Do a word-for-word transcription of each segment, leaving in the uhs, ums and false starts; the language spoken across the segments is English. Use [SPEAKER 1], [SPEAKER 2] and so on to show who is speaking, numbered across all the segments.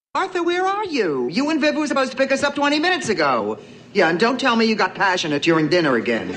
[SPEAKER 1] Arthur, where are you? You and Viv were supposed to pick us up twenty minutes ago. Yeah, and don't tell me you got passionate during dinner again.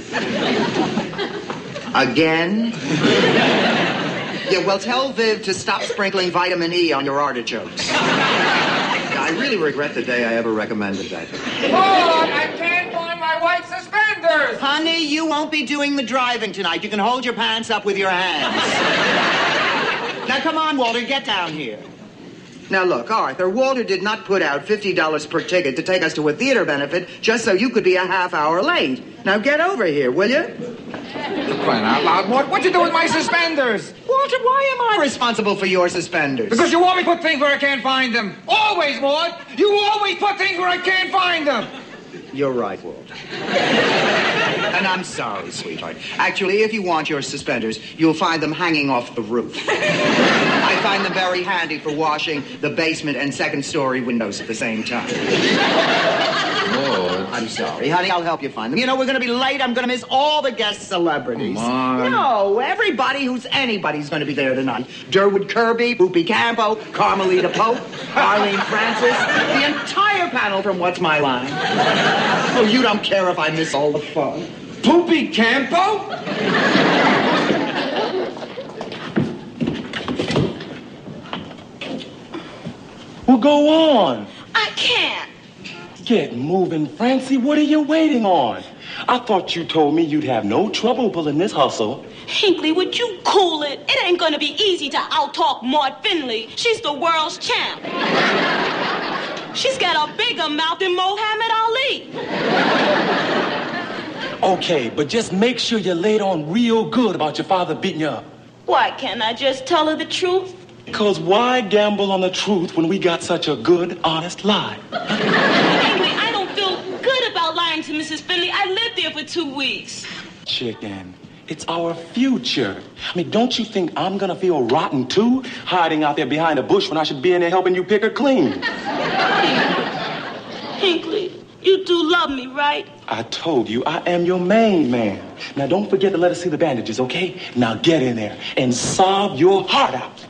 [SPEAKER 1] Again? Yeah, well, tell Viv to stop sprinkling vitamin E on your artichokes. Yeah, I really regret the day I ever recommended that.
[SPEAKER 2] Lord, I can't find my white suspenders!
[SPEAKER 1] Honey, you won't be doing the driving tonight. You can hold your pants up with your hands. Now, come on, Walter, get down here. Now, look, Arthur, Walter did not put out fifty dollars per ticket to take us to a theater benefit just so you could be a half hour late. Now, get over here, will you?
[SPEAKER 2] Crying out loud, Mort, what'd you do with my suspenders?
[SPEAKER 1] Walter, why am I responsible for your suspenders?
[SPEAKER 2] Because you always put things where I can't find them. Always, Mort. You always put things where I can't find them.
[SPEAKER 1] You're right, Walter. And I'm sorry, sweetheart. Actually, if you want your suspenders, you'll find them hanging off the roof. I find them very handy for washing the basement and second-story windows at the same time.
[SPEAKER 2] Lord.
[SPEAKER 1] I'm sorry, honey. I'll help you find them. You know, we're going to be late. I'm going to miss all the guest celebrities.
[SPEAKER 2] Come on.
[SPEAKER 1] No, everybody who's anybody's going to be there tonight. Durwood Kirby, Whoopi Campo, Carmelita Pope, Arlene Francis, the entire panel from What's My Line. Oh, you don't care if I miss all the fun.
[SPEAKER 2] Poopy Campo?
[SPEAKER 3] Well, go on.
[SPEAKER 4] I can't.
[SPEAKER 3] Get moving, Francie. What are you waiting on? I thought you told me you'd have no trouble pulling this hustle.
[SPEAKER 4] Hinckley, would you cool it? It ain't gonna be easy to out-talk Maud Finley. She's the world's champ. She's got a bigger mouth than Muhammad Ali.
[SPEAKER 3] Okay, but just make sure you're laid on real good about your father beating you up.
[SPEAKER 4] Why can't I just tell her the truth?
[SPEAKER 3] Because why gamble on the truth when we got such a good, honest lie?
[SPEAKER 4] Hinckley, I don't feel good about lying to Missus Finley. I lived there for two weeks.
[SPEAKER 3] Chicken, it's our future. I mean, don't you think I'm gonna feel rotten too, hiding out there behind a bush when I should be in there helping you pick her clean?
[SPEAKER 4] Hinckley, you do love me, right?
[SPEAKER 3] I told you I am your main man. Now, don't forget to let us see the bandages, okay? Now get in there and sob your heart out.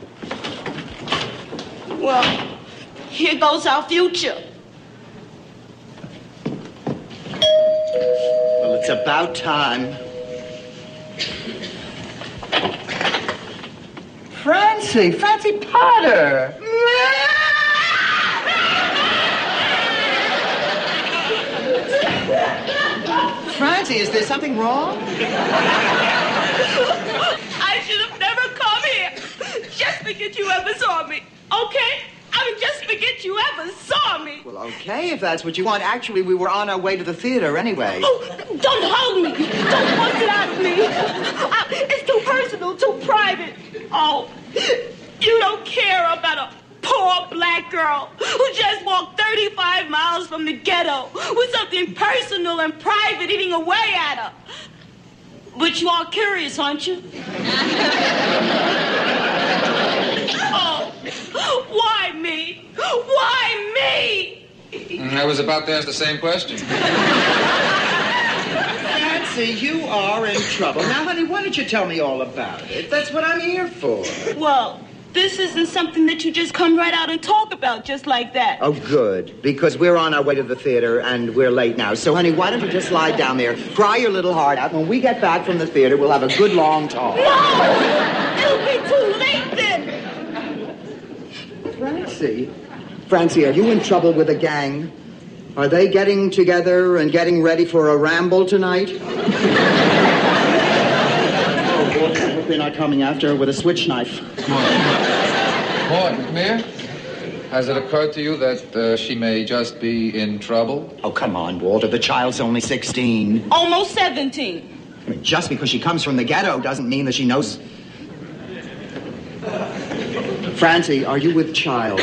[SPEAKER 4] Well, here goes our future.
[SPEAKER 1] Well, it's about time. Francie, Francie Potter. Francie, is there something wrong?
[SPEAKER 4] I should have never come here. Just forget you ever saw me, okay? I mean, just forget you ever saw me.
[SPEAKER 1] Well, okay, if that's what you want. Actually, we were on our way to the theater anyway.
[SPEAKER 4] Oh, don't hug me. Don't force it out of me. I, it's too personal, too private. Oh, you don't care about a poor black girl who just walked thirty-five miles from the ghetto with something personal and private eating away at her. But you are curious, aren't you? Oh, why me? Why me?
[SPEAKER 2] I was about to ask the same question.
[SPEAKER 1] Nancy, you are in trouble. Now, honey, why don't you tell me all about it? That's what I'm here for.
[SPEAKER 4] Well, this isn't something that you just come right out and talk about just like that.
[SPEAKER 1] Oh, good, because we're on our way to the theater and we're late now. So, honey, why don't you just lie down there, cry your little heart out. When we get back from the theater, we'll have a good long talk.
[SPEAKER 4] No! It'll be too late then!
[SPEAKER 1] Francie? Francie, are you in trouble with a gang? Are they getting together and getting ready for a ramble tonight? Oh, boy, I hope they're not coming after her with a switch knife.
[SPEAKER 2] Mort, come here. Has it occurred to you that uh, she may just be in trouble?
[SPEAKER 1] Oh, come on, Walter. The child's only sixteen.
[SPEAKER 4] Almost seventeen.
[SPEAKER 1] I mean, just because she comes from the ghetto doesn't mean that she knows... Francie, are you with child?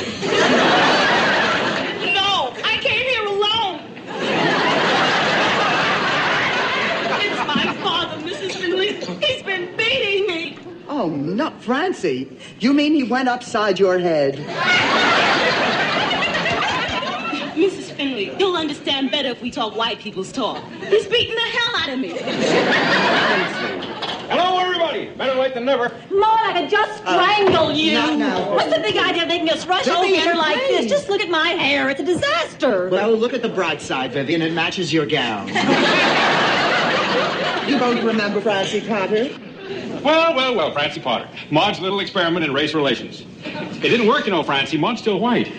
[SPEAKER 4] No, I came here alone. It's my father, Missus Finley. He's been beating me.
[SPEAKER 1] Oh, no, Francie. You mean he went upside your head?
[SPEAKER 4] Missus Finley, you'll understand better if we talk white people's talk. He's beating the hell out of me.
[SPEAKER 3] Hello, everybody.
[SPEAKER 5] Marty. Better late than never.
[SPEAKER 4] Lord, I could just strangle
[SPEAKER 1] Uh,
[SPEAKER 4] you.
[SPEAKER 1] not now.
[SPEAKER 4] What's the big idea of making us rush
[SPEAKER 1] Don't
[SPEAKER 4] over
[SPEAKER 1] be
[SPEAKER 4] here like
[SPEAKER 1] afraid.
[SPEAKER 4] this? Just look at my hair. It's a disaster.
[SPEAKER 1] Well, look at the bright side, Vivian. It matches your gown. You both remember Francie Potter?
[SPEAKER 5] Well, well, well, Francie Potter. Maud's little experiment in race relations. It didn't work, you know, Francie. Maud's still white.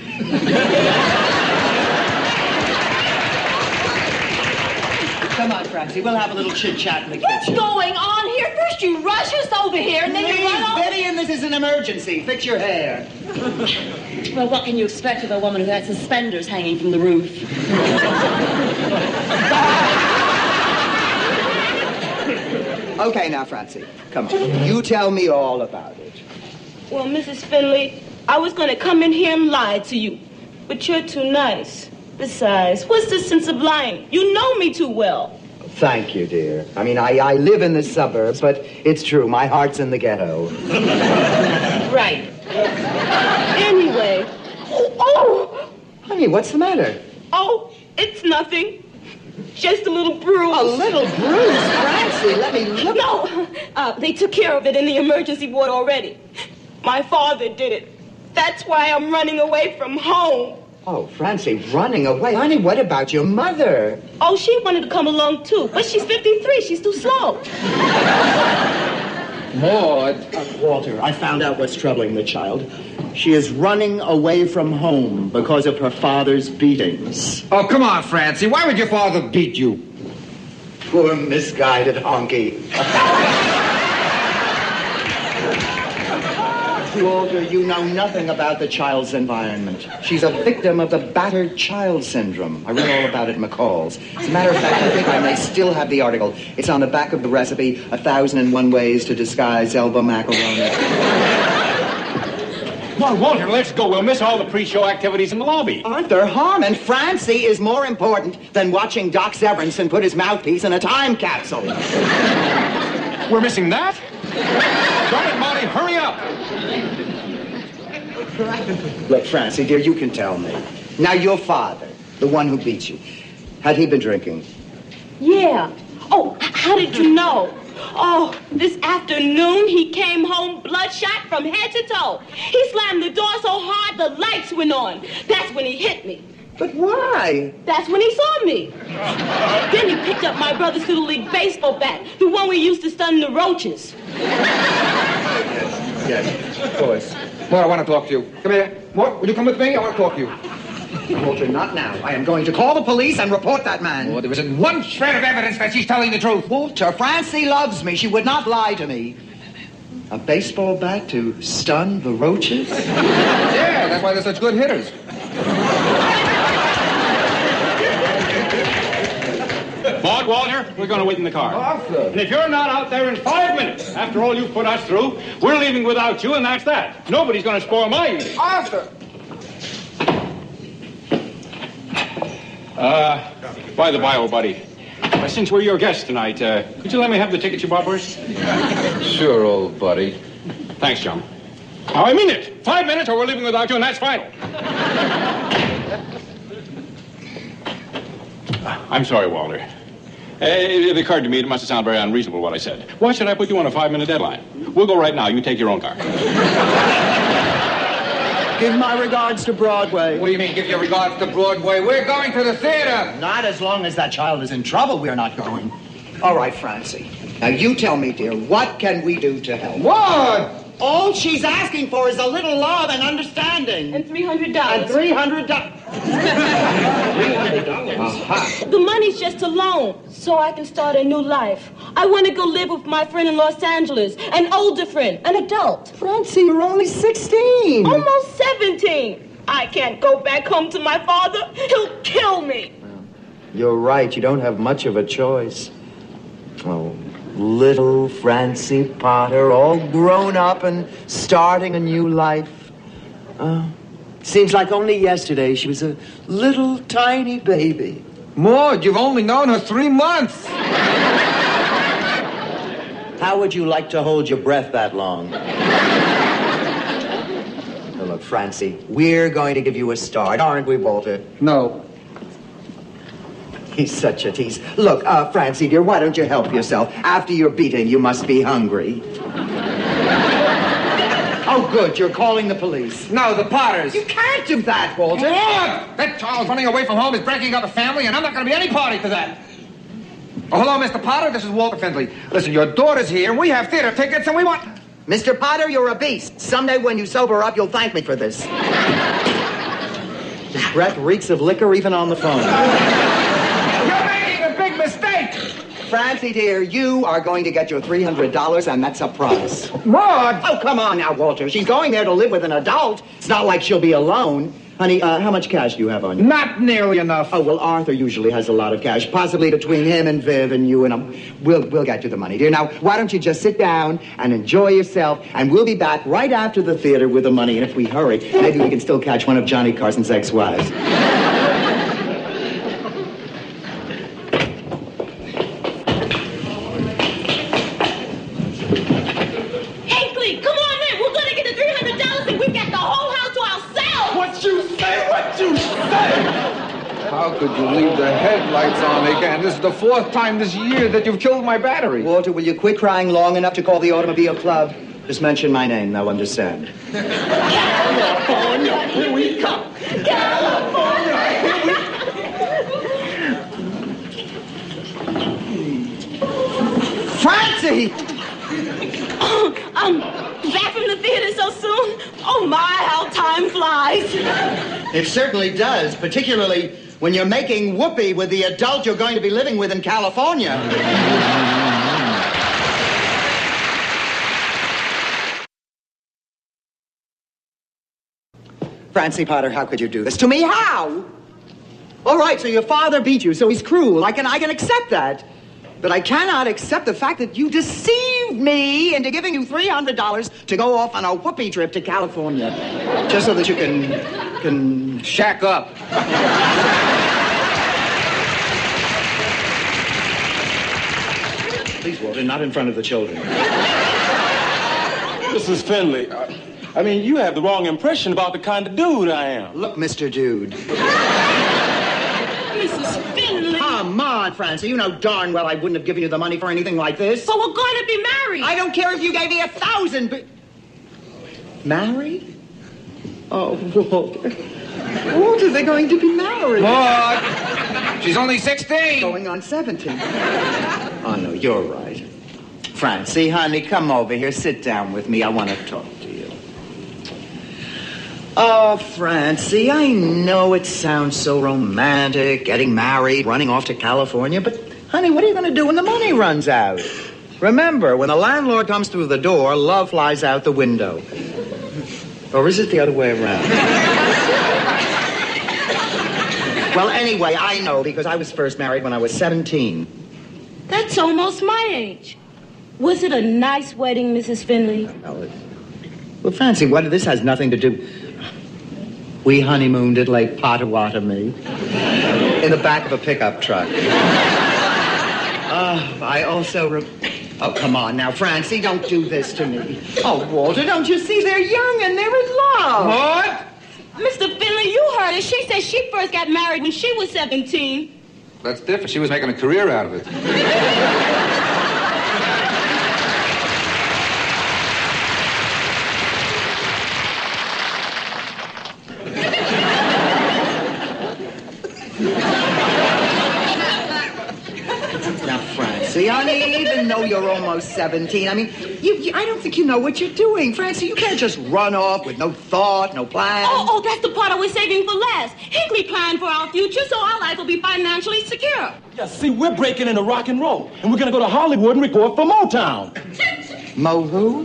[SPEAKER 1] Come on, Francie. We'll have a little chit-chat in the
[SPEAKER 4] What's
[SPEAKER 1] kitchen.
[SPEAKER 4] going on here? First you rush us over here, and then you run
[SPEAKER 1] Please,
[SPEAKER 4] off.
[SPEAKER 1] Vivian, this is an emergency. Fix your hair.
[SPEAKER 4] Well, what can you expect of a woman who has suspenders hanging from the roof?
[SPEAKER 1] Okay, now, Francie, come on. You tell me all about it.
[SPEAKER 6] Well, Missus Finley, I was going to come in here and lie to you, but you're too nice. Besides, what's the sense of lying? You know me too well.
[SPEAKER 1] Thank you, dear. I mean, I, I live in the suburbs, but it's true. My heart's in the ghetto.
[SPEAKER 6] Right. Anyway. Oh, oh,
[SPEAKER 1] Honey, what's the matter?
[SPEAKER 6] oh, it's nothing. Just a little bruise.
[SPEAKER 1] A little bruise, Francie. Let me look.
[SPEAKER 6] No, uh, they took care of it in the emergency ward already. My father did it. That's why I'm running away from home.
[SPEAKER 1] Oh, Francie, running away. Honey, what about your mother?
[SPEAKER 6] Oh, she wanted to come along too, but she's fifty-three. She's too slow.
[SPEAKER 2] Maud.
[SPEAKER 1] Uh, Walter, I found out what's troubling the child. She is running away from home because of her father's beatings.
[SPEAKER 2] Oh, come on, Francie. Why would your father beat you?
[SPEAKER 1] Poor misguided honky. Walter, you know nothing about the child's environment. She's a victim of the battered child syndrome. I read all about it in McCall's. As a matter of fact, I think I may still have the article. It's on the back of the recipe, A Thousand and One Ways to Disguise Elba Macaroni.
[SPEAKER 5] Come on, Walter, let's go. We'll miss all the pre-show activities in the lobby.
[SPEAKER 1] Arthur Harmon, Francie is more important than watching Doc Severinsen put his mouthpiece in a time capsule.
[SPEAKER 5] We're missing that? Darn it, Marty, hurry up.
[SPEAKER 1] Look, Francie, dear, you can tell me. Now, your father, the one who beat you, had he been drinking?
[SPEAKER 6] Yeah. Oh, h- how did you know? Oh, this afternoon he came home bloodshot from head to toe. He slammed the door so hard the lights went on. That's when he hit me.
[SPEAKER 1] But why?
[SPEAKER 6] That's when he saw me. Then he picked up my brother's Little League baseball bat, the one we used to stun the roaches.
[SPEAKER 1] Yes, of course.
[SPEAKER 2] Maud, I want to talk to you. Come here. Maud, will you come with me? I want to talk to you.
[SPEAKER 1] Walter, not now. I am going to call the police and report that man.
[SPEAKER 2] Maud, there isn't one shred of evidence that she's telling the truth.
[SPEAKER 1] Walter, Francie loves me. She would not lie to me. A baseball bat to stun the roaches?
[SPEAKER 2] Yeah, that's why they're such good hitters.
[SPEAKER 5] Maud, Walter, we're going to wait in the car.
[SPEAKER 2] Arthur.
[SPEAKER 5] And if you're not out there in five minutes, after all you've put us through, we're leaving without you, and that's that. Nobody's going to spoil my evening.
[SPEAKER 2] Arthur.
[SPEAKER 5] Uh, by the by, old buddy, uh, since we're your guests tonight, uh, could you let me have the tickets you bought for us?
[SPEAKER 2] Sure, old buddy.
[SPEAKER 5] Thanks, chum. Now, I mean it. Five minutes or we're leaving without you, and that's final. I'm sorry, Walter. Uh, it occurred to me it must have sounded very unreasonable what I said. Why should I put you on a five-minute deadline? We'll go right now. You take your own car.
[SPEAKER 1] Give my regards to Broadway.
[SPEAKER 2] What do you mean, give your regards to Broadway? We're going to the theater.
[SPEAKER 1] Not as long as that child is in trouble, we're not going. All right, Francie. Now, you tell me, dear, what can we do to help?
[SPEAKER 2] What?
[SPEAKER 1] All she's asking for is a little love and understanding.
[SPEAKER 6] And three hundred dollars.
[SPEAKER 1] And three hundred dollars. three hundred dollars. Aha.
[SPEAKER 6] The money's just a loan, so I can start a new life. I want to go live with my friend in Los Angeles, an older friend, an adult.
[SPEAKER 1] Francie, you're only sixteen.
[SPEAKER 6] Almost seventeen. I can't go back home to my father. He'll kill me.
[SPEAKER 1] You're right. You don't have much of a choice. Oh, little Francie Potter, all grown up and starting a new life. Uh, seems like only yesterday she was a little tiny baby.
[SPEAKER 2] Maud, you've only known her three months.
[SPEAKER 1] How would you like to hold your breath that long? Now look, Francie, we're going to give you a start, aren't we, Walter?
[SPEAKER 2] No.
[SPEAKER 1] He's such a tease. Look, uh, Francie, dear, why don't you help yourself? After your beating, you must be hungry. Oh, good, you're calling the police.
[SPEAKER 2] No, the Potters.
[SPEAKER 1] You can't do that, Walter.
[SPEAKER 2] What? That child's running away from home is breaking up a family, and I'm not going to be any party to that. Oh, hello, Mister Potter. This is Walter Findlay. Listen, your daughter's here, and we have theater tickets, and we want...
[SPEAKER 1] Mister Potter, you're a beast. Someday when you sober up, you'll thank me for this. His breath reeks of liquor even on the phone.
[SPEAKER 2] You're making a big mistake!
[SPEAKER 1] Francie, dear, you are going to get your three hundred dollars, and that's a prize.
[SPEAKER 2] What?
[SPEAKER 1] Oh, come on now, Walter. She's going there to live with an adult. It's not like she'll be alone. Honey, uh, how much cash do you have on you?
[SPEAKER 2] Not nearly enough.
[SPEAKER 1] Oh, well, Arthur usually has a lot of cash. Possibly between him and Viv and you and him. We'll, we'll get you the money, dear. Now, why don't you just sit down and enjoy yourself, and we'll be back right after the theater with the money. And if we hurry, maybe we can still catch one of Johnny Carson's ex-wives.
[SPEAKER 2] How could you leave the headlights on again? This is the fourth time this year that you've killed my battery.
[SPEAKER 1] Walter, will you quit crying long enough to call the automobile club? Just mention my name, they'll understand.
[SPEAKER 4] California, here we come. California, here we
[SPEAKER 1] Francie!
[SPEAKER 6] Oh, I'm back from the theater so soon. Oh, my, how time flies.
[SPEAKER 1] It certainly does, particularly when you're making whoopee with the adult you're going to be living with in California. Francie Potter, how could you do this to me? How? All right, so your father beat you, so he's cruel. I can, I can accept that. But I cannot accept the fact that you deceived me into giving you three hundred dollars to go off on a whoopee trip to California. Just so that you can... can...
[SPEAKER 2] Shack up.
[SPEAKER 1] Please, Walter, not in front of the children.
[SPEAKER 3] Missus Finley, I, I mean, you have the wrong impression about the kind of dude I am.
[SPEAKER 1] Look, Mister Dude.
[SPEAKER 6] Missus Finley.
[SPEAKER 1] Come on, Francie. You know darn well I wouldn't have given you the money for anything like this.
[SPEAKER 6] So we're going to be married.
[SPEAKER 1] I don't care if you gave me a thousand, but... Married? Oh, Walter. Walter, they're going to be married.
[SPEAKER 2] What? She's only sixteen.
[SPEAKER 1] Going on seventeen. Oh, no, you're right. Francie, honey, come over here. Sit down with me. I want to talk to you. Oh, Francie, I know it sounds so romantic, getting married, running off to California, but, honey, what are you going to do when the money runs out? Remember, when the landlord comes through the door, love flies out the window. Or is it the other way around? Well, anyway, I know, because I was first married when I was seventeen.
[SPEAKER 6] That's almost my age. Was it a nice wedding, Missus Finley?
[SPEAKER 1] Well, it, well Francie, what, this has nothing to do... We honeymooned at Lake Pottawatomie in the back of a pickup truck. Uh, I also... Re- oh, come on now, Francie, don't do this to me. Oh, Walter, don't you see? They're young and they're in love.
[SPEAKER 2] What?
[SPEAKER 6] Mister Finley, you heard her. She said she first got married when she was seventeen.
[SPEAKER 2] That's different. She was making a career out of it.
[SPEAKER 1] Now, Francie, honey, even though you're almost seventeen, I mean, you, you, I don't think you know what you're doing. Francie, you can't just run off with no thought, no plan.
[SPEAKER 6] Oh, oh, that's the part I was saving for last. Hinckley planned for our future, so our life will be financially secure.
[SPEAKER 3] Yeah, see, we're breaking into rock and roll, and we're going to go to Hollywood and record for Motown.
[SPEAKER 1] Mo who?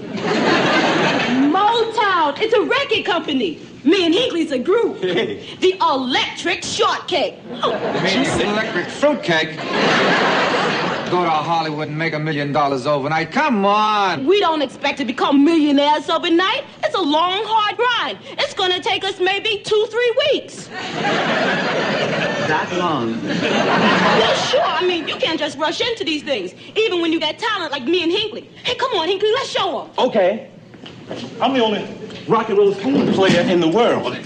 [SPEAKER 6] Motown. It's a record company. Me and Hinckley's a group.
[SPEAKER 3] Hey.
[SPEAKER 6] The Electric Shortcake. Oh,
[SPEAKER 2] You mean electric fruitcake? Go to Hollywood and make a million dollars overnight. Come on.
[SPEAKER 6] we don't expect to become millionaires overnight. It's a long, hard grind. It's going to take us maybe two, three weeks.
[SPEAKER 1] That long?
[SPEAKER 6] Well, sure. I mean, you can't just rush into these things, even when you got talent like me and Hinckley. Hey, come on, Hinckley, let's show them.
[SPEAKER 3] Okay. I'm the only rock and roll spoon player in the world.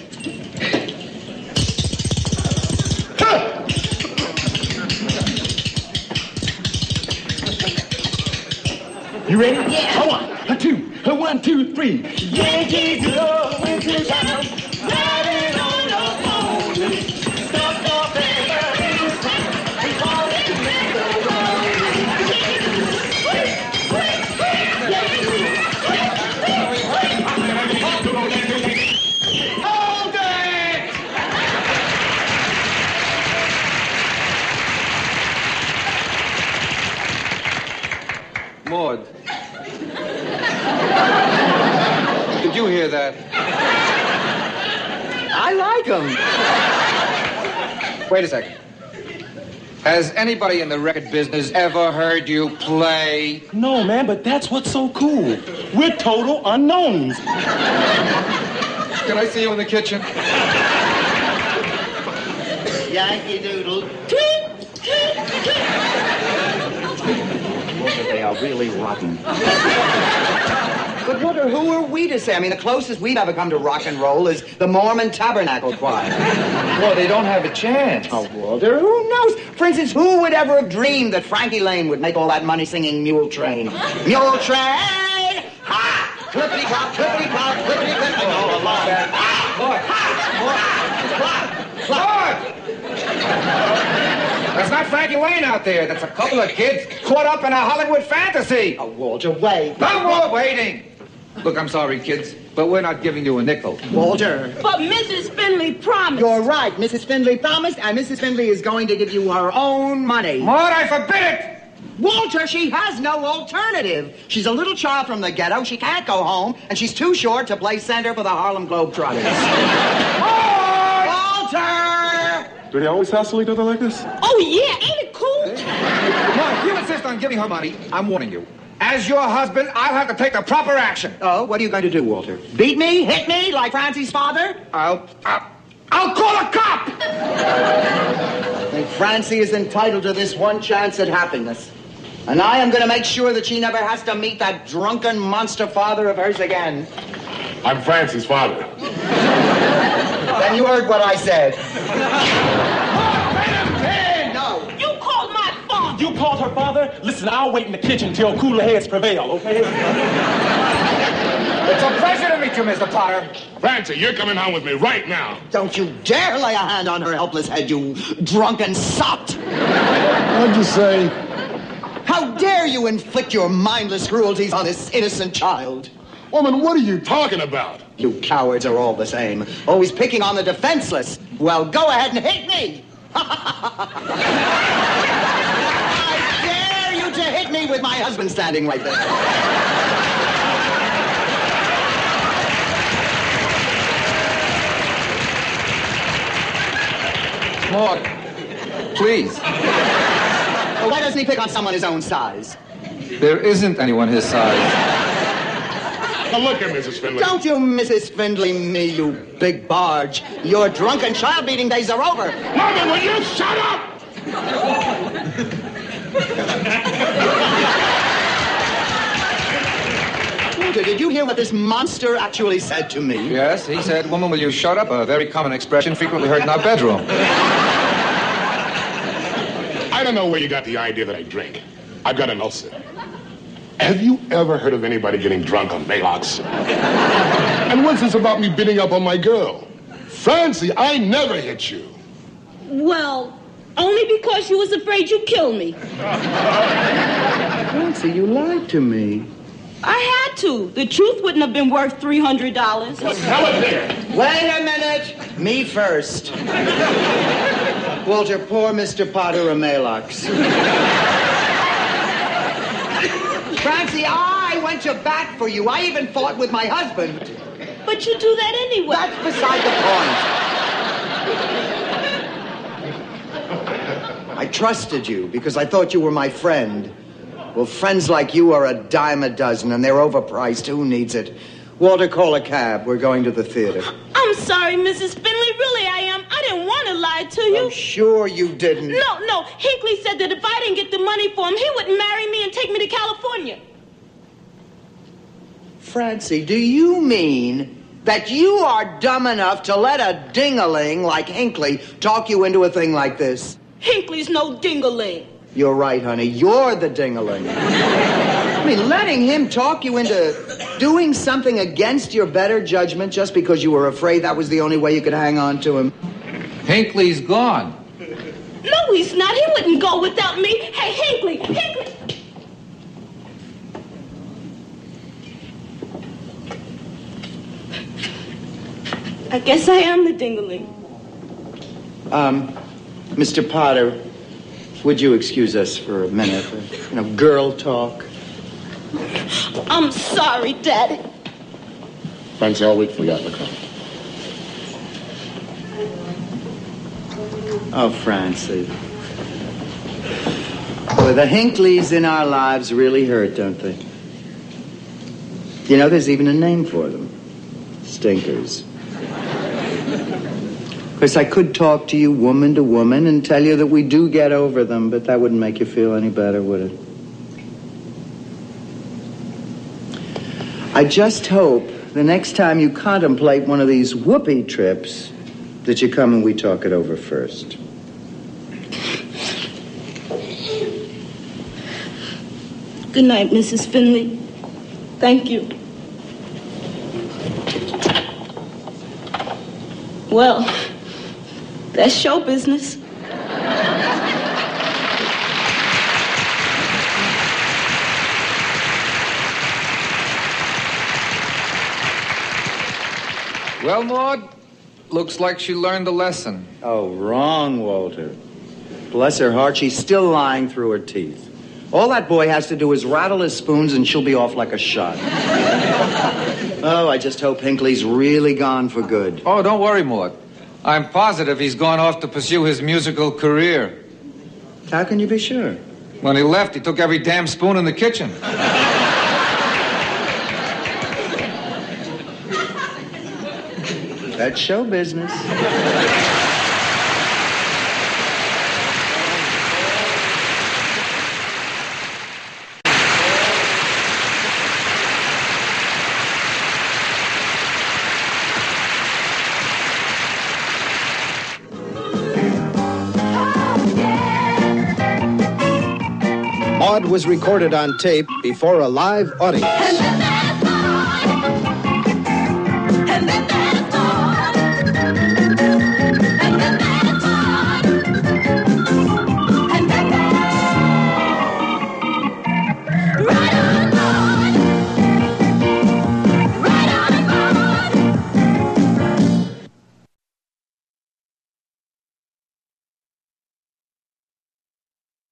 [SPEAKER 2] You ready?
[SPEAKER 6] Yeah.
[SPEAKER 2] A one, a two, a one, two, three.
[SPEAKER 4] Yankees going to town, riding on a pony. Stuffed off in the newspaper, and falling in the
[SPEAKER 2] Hold it! Maud. Did you hear that?
[SPEAKER 1] I like him.
[SPEAKER 2] Wait a second. Has anybody in the record business ever heard you play?
[SPEAKER 3] No, man, but that's what's so cool. We're total unknowns.
[SPEAKER 2] Can I see you in the kitchen?
[SPEAKER 1] Yankee Doodle. They are really rotten. But Walter, who are we to say? I mean, the closest we've ever come to rock and roll is the Mormon Tabernacle Choir.
[SPEAKER 2] Well, they don't have a chance.
[SPEAKER 1] Oh, Walter, who knows? For instance, who would ever have dreamed that Frankie Lane would make all that money singing Mule Train? Mule Train! Ha! Clippity-clop, clippity-clop, clippity-clippity. Oh, along.
[SPEAKER 2] Lord! That's not Frankie Lane out there. That's a couple of kids caught up in a Hollywood fantasy.
[SPEAKER 1] Oh, Walter, wait.
[SPEAKER 2] No more waiting. Look, I'm sorry, kids, but we're not giving you a nickel.
[SPEAKER 1] Walter.
[SPEAKER 6] But Missus Finley promised.
[SPEAKER 1] You're right. Missus Findlay promised, and Missus Findlay is going to give you her own money.
[SPEAKER 2] Maud, I forbid it!
[SPEAKER 1] Walter, she has no alternative. She's a little child from the ghetto. She can't go home, and she's too short to play center for the Harlem Globetrotters. Walter!
[SPEAKER 3] Do they always hassle each other like this?
[SPEAKER 6] Oh, yeah, ain't it cool?
[SPEAKER 2] Maud, if you insist on giving her money, I'm warning you. As your husband, I'll have to take the proper action.
[SPEAKER 1] Oh, what are you going to do, Walter? Beat me? Hit me like Francie's father?
[SPEAKER 2] I'll... I'll, I'll call a cop!
[SPEAKER 1] I think Francie is entitled to this one chance at happiness. And I am going to make sure that she never has to meet that drunken monster father of hers again.
[SPEAKER 5] I'm Francie's father.
[SPEAKER 1] Then you heard what I said. No.
[SPEAKER 6] You called my father.
[SPEAKER 3] You called her father? Listen, I'll wait in the kitchen till cooler heads prevail, okay?
[SPEAKER 2] It's a pleasure to meet you, Mister Potter.
[SPEAKER 5] Francie, you're coming home with me right now.
[SPEAKER 1] Don't you dare lay a hand on her helpless head, you drunken sot.
[SPEAKER 5] What'd you say?
[SPEAKER 1] How dare you inflict your mindless cruelties on this innocent child?
[SPEAKER 5] Woman, what are you talking about?
[SPEAKER 1] You cowards are all the same. Always picking on the defenseless. Well, go ahead and hit me. I dare you to hit me with my husband standing right there.
[SPEAKER 2] Maud, please.
[SPEAKER 1] Well, why doesn't he pick on someone his own size?
[SPEAKER 2] There isn't anyone his size.
[SPEAKER 5] Now look here, Missus Findlay.
[SPEAKER 1] Don't you, Missus Findlay, me, you big barge. Your drunken child-beating days are over.
[SPEAKER 5] Mama, will you shut up?
[SPEAKER 1] Walter, did you hear what this monster actually said to me?
[SPEAKER 2] Yes, he said, "Woman, will you shut up?" A very common expression frequently heard in our bedroom.
[SPEAKER 5] I don't know where you got the idea that I drink. I've got an ulcer. Have you ever heard of anybody getting drunk on Maalox? And what's this about me beating up on my girl? Francie, I never hit you.
[SPEAKER 6] Well, only because you was afraid you'd kill me.
[SPEAKER 1] Francie, you lied to me.
[SPEAKER 6] I had to. The truth wouldn't have been worth three hundred dollars.
[SPEAKER 5] Tell it there.
[SPEAKER 1] Wait a minute. Me first. Walter, pour Mister Potter a Maalox. Francie, I went to bat for you. I even fought with my husband.
[SPEAKER 6] But you do that anyway.
[SPEAKER 1] That's beside the point. I trusted you because I thought you were my friend. Well, friends like you are a dime a dozen, and they're overpriced. Who needs it? Walter, call a cab. We're going to the theater.
[SPEAKER 6] I'm sorry, Missus Finley. Really, I am. I didn't want to lie to you.
[SPEAKER 1] Oh, sure you didn't.
[SPEAKER 6] No, no. Hinckley said that if I didn't get the money for him, he wouldn't marry me and take me to California.
[SPEAKER 1] Francie, do you mean that you are dumb enough to let a ding-a-ling like Hinckley talk you into a thing like this?
[SPEAKER 6] Hinckley's no ding-a-ling.
[SPEAKER 1] You're right, honey. You're the ding-a-ling. mean, letting him talk you into doing something against your better judgment just because you were afraid that was the only way you could hang on to him.
[SPEAKER 2] Hinckley's gone.
[SPEAKER 6] No, he's not. He wouldn't go without me. Hey, Hinckley, Hinckley. I guess I am the dingaling.
[SPEAKER 1] Um, Mister Potter, would you excuse us for a minute? You know, girl talk.
[SPEAKER 6] I'm sorry, Daddy.
[SPEAKER 5] Fancy I'll wait for you out in the car.
[SPEAKER 1] Oh, Francie. Boy, the Hinkleys in our lives really hurt, don't they? You know, there's even a name for them. Stinkers. Of course, I could talk to you woman to woman and tell you that we do get over them, but that wouldn't make you feel any better, would it? I just hope the next time you contemplate one of these whoopee trips that you come and we talk it over first.
[SPEAKER 6] Good night, Missus Finley. Thank you. Well, that's show business.
[SPEAKER 2] Well, Maud, looks like she learned a lesson.
[SPEAKER 1] Oh, wrong, Walter. Bless her heart, she's still lying through her teeth. All that boy has to do is rattle his spoons and she'll be off like a shot. Oh, I just hope Hinckley's really gone for good.
[SPEAKER 2] Oh, don't worry, Maud. I'm positive he's gone off to pursue his musical career.
[SPEAKER 1] How can you be sure?
[SPEAKER 2] When he left, he took every damn spoon in the kitchen.
[SPEAKER 1] That's show business.
[SPEAKER 7] Maud was recorded on tape before a live audience.
[SPEAKER 4] And then